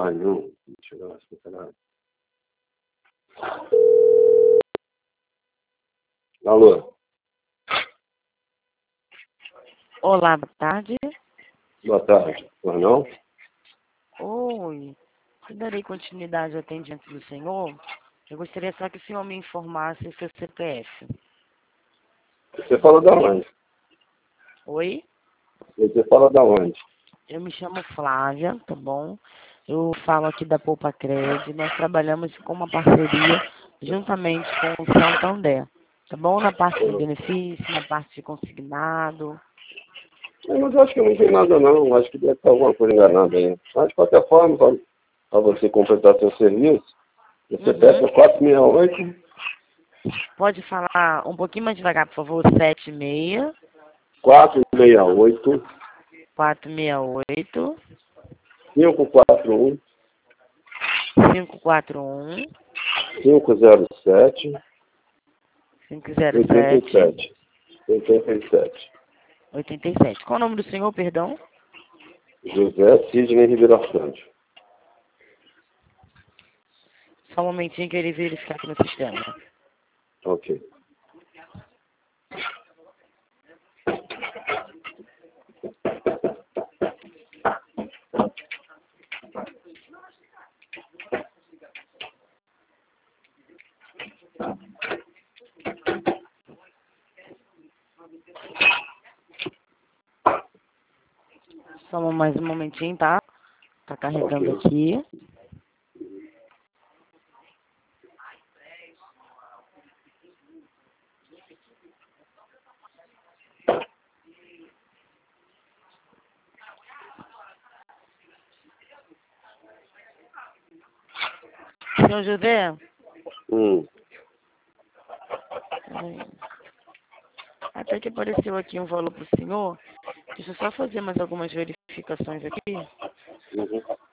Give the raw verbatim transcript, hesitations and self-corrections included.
mais um. Deixa eu ver se eu Alô? Olá, boa tarde. Boa tarde. Mas não? Oi. Eu darei continuidade ao atendimento do senhor. Eu gostaria só que o senhor me informasse o seu C P F. Você fala da onde? Oi? Você fala da onde? Eu me chamo Flávia, tá bom? Eu falo aqui da Poupa Cred. Nós trabalhamos com uma parceria juntamente com o Santander. Tá bom? Na parte de benefício, na parte de consignado. É, mas eu acho que não tem nada não. Acho que deve estar alguma coisa enganada aí. Mas de qualquer forma, para você completar seu serviço, você Uhum. peça quatro seis oito, Pode falar um pouquinho mais devagar, por favor. sete seis, quatro seis oito, quatro seis oito, cinco quatro um, cinco quatro um, cinco zero sete, cinco zero oitenta e sete, sete. oitenta e sete. oitenta e sete. Qual o nome do senhor, perdão? José Sidney Ribeiro Santos. Só um momentinho que ele verificar aqui no sistema. Ok. Só mais um momentinho, tá? Tá carregando Ok. aqui. Senhor José? Hum. Peraí. Até que apareceu aqui um valor pro senhor. Deixa eu só fazer mais algumas verificações aqui. Uhum.